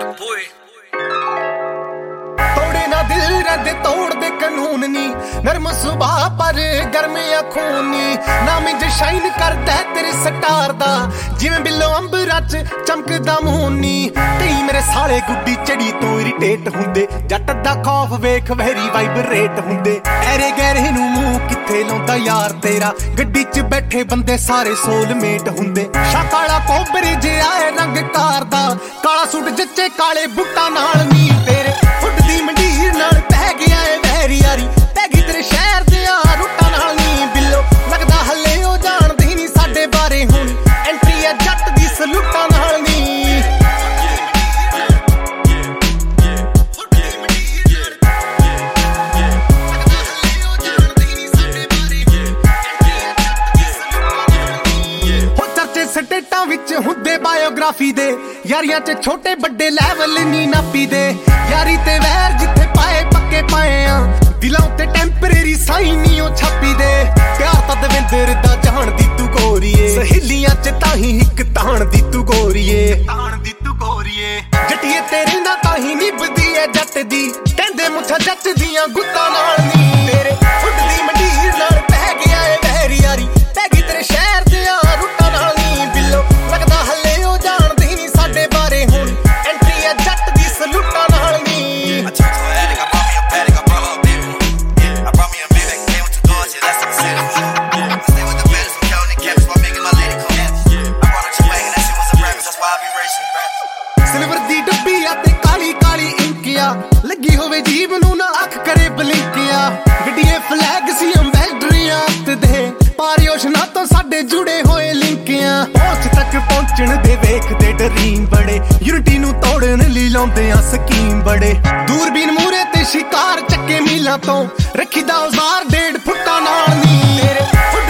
ਤੋੜੇ ਨਾ ਦਿਲ ਰਦੇ ਤੋੜ ਦੇ ਕਾਨੂੰਨ ਨੀ ਨਰਮ ਸੁਭਾਅ ਪਰ ਗਰਮ ਅੱਖੋਂ ਨੀ ਨਾਮ ਇੰਜ ਸ਼ਾਈਨ ਕਰਦਾ ਤੇਰੇ ਸਟਾਰ ਦਾ ਜਿਵੇਂ ਬਿੱਲੋ ਅੰਬਰਾਂ ਚ ਚਮਕਦਾ ਮੂੰਹ ਨੀ ਕਈ ਮੇਰੇ ਸਾਲੇ ਗੁੱਡੀ ਚੜੀ ਤੋਂ ਇਰੀਟੇਟ ਹੁੰਦੇ ਜੱਟ ਦਾ ਖੌਫ ਵੇਖ ਵੈਰੀ ਵਾਈਬਰੇਟ ਹੁੰਦੇ ਐਰੇ ਗਹਿਰੇ ਨੂੰ ਮੂੰਹ ਕਿੱਥੇ ਲਾਉਂਦਾ ਯਾਰ ਤੇਰਾ ਗੱਡੀ 'ਚ ਬੈਠੇ ਬੰਦੇ ਸਾਰੇ ਸੋਲਮੇਟ ਹੁੰਦੇ ਸ਼ਾਕਾਲਾ ਕੋਬਰੇ ਜਿਹਾ ਰੰਗ ਕਾਰ ਦਾ ਕਾਲਾ ਸੂਟ ਜੱਚੇ ਕਾਲੇ ਬੁੱਟਾਂ ਨਾਲ ਨੀ ਤੇਰੇ ਉੱਡਦੀ ਮੰਡੀਰ ਨਾਲ ਪੈ ਗਿਆ ਏ ਵੈਰੀ ਯਾਰੀ ਪੈ ਗਈ ਤੇਰੇ ਸ਼ਹਿਰ ਦੇ ਰੁੱਟਾਂ ਨਾਲ ਨੀ ਬਿੱਲੋ ਲੱਗਦਾ ਹੱਲੇ ਉਹ ਜਾਣਦੀ ਨੀ ਸਾਡੇ ਬਾਰੇ ਹੁਣ ਐਂਟਰੀ ਆ ਜੱਟ ਦੀ ਸਲੂਟਾਂ ਨਾਲ ਨੀ ਸਟੇਟਾਂ ਵਿੱਚ ਹੁੰਦੇ ਬਾਇਓਗ੍ਰਾਫੀ ਦੇ ਯਾਰੀਆਂ 'ਚ ਛੋਟੇ ਵੱਡੇ ਲੈਵਲ ਨੀ ਨਾਪੀ ਦੇ ਯਾਰੀ ਤੇ ਵੈਰ ਜਿੱਥੇ ਪਾਏ ਪੱਕੇ ਪਾਏ ਆ ਦਿਲਾਂ ਉੱਤੇ ਟੈਂਪਰੇਰੀ ਸਾਈਨ ਨੀ ਉਹ ਛਾਪੀ ਦੇ ਪਿਆਰ ਤਾਂ ਦਵਿੰਦਰ ਦਾ ਜਾਣਦੀ ਤੂੰ ਗੋਰੀਏ ਸਹੇਲੀਆਂ 'ਚ ਤਾਂ ਹੀ ਇੱਕ ਤਾਣ ਦੀ ਤੂੰ ਗੋਰੀਏ ਜੱਟੀਏ ਤੇਰੇ ਨਾਲ ਤਾਂ ਹੀ ਨਿਭਦੀ ਐ ਜੱਟ ਦੀ ਕਹਿੰਦੇ ਮੁੱਛਾਂ ਜੱਟ ਦੀਆਂ ਗੁੱਤਾਂ ਨਾਲ ਨੀ ਤੇਰੇ ਉੱਡਦੀ ਮੰਡੀਰ ਨਾਲ ਪੈ ਗਿਆ ਏ ਵੈਰੀ ਯਾਰੀ ਪੈ ਗਈ ਤੇਰੇ ਸ਼ਹਿਰ ਦੇ ਰੁੱਟਾਂ ਨਾਲ ਲੱਗਦਾ ਹੱਲੇ ਉਹ ਜਾਣਦੀ ਨੀ ਸਾਡੇ ਬਾਰੇ ਹੁਣ ਐਂਟਰੀ ਆ ਜੱਟ ਦੀ ਸਲੂਟਾਂ ਨਾਲ ਨੀ ਸਿਲਵਰ ਦੀ ਡੱਬੀ ਆ ਤੇ ਕਾਲੀ ਕਾਲੀ ਇੰਕਿਆ ਲੱਗੀ ਹੋਵੇ ਜੀਵ ਨੂੰ ਨਾ ਅੱਖ ਕਰੇ ਬਲਿੰਕਿਆ ਗੱਡੀਏ ਫਲੈਗ ਸੀ ਅੰਬੈਸਡਰੀਆਂ ਤੇ ਦੇ ਪਾਰਿਓਸ਼ਨਾ ਤੋਂ ਸਾਡੇ ਜੁੜੇ ਹੋਏ ਲਿੰਕਿਆਂ ਪਹੁੰਚ ਤੱਕ ਪਹੁੰਚਣ ਦੇ ਵੇਖਦੇ ਡਰੀਮ ਬੜੇ ਯੂਨਿਟੀ ਨੂੰ ਤੋੜਨ ਲਈ ਲਾਉਂਦੇ ਆ ਸਕੀਮ ਬੜੇ ਦੂਰਬੀਨ ਮੂਰੇ ਤੇ ਸ਼ਿਕਾਰ ਚੱਕੇ ਮੀਲਾਂ ਤੋਂ ਰੱਖੀਦਾ ਔਜ਼ਾਰ 1.5 ਫੁੱਟਾਂ ਨਾਲ ਨੀ ਤੇਰੇ